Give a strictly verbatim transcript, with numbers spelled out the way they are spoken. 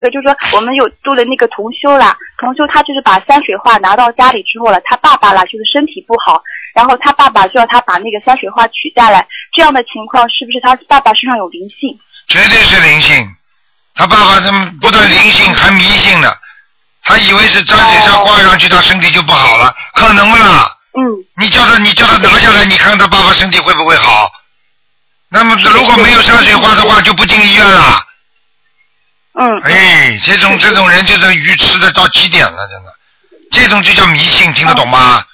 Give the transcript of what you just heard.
就是说我们有度的那个同修啦，同修他就是把山水画拿到家里之后了，他爸爸啦就是身体不好，然后他爸爸就要他把那个山水画取下来，这样的情况是不是他爸爸身上有灵性？ 绝对是灵性，他爸爸他们不但灵性还迷信呢，他以为是山水画挂上去他身体就不好了，可能不啦？ 嗯。 你叫他你叫他拿下来，你看他爸爸身体会不会好？那么如果没有山水画的话，就不进医院了。 嗯。 哎，这种这种人就是愚痴的到极点了，真的，这种就叫迷信，听得懂吗？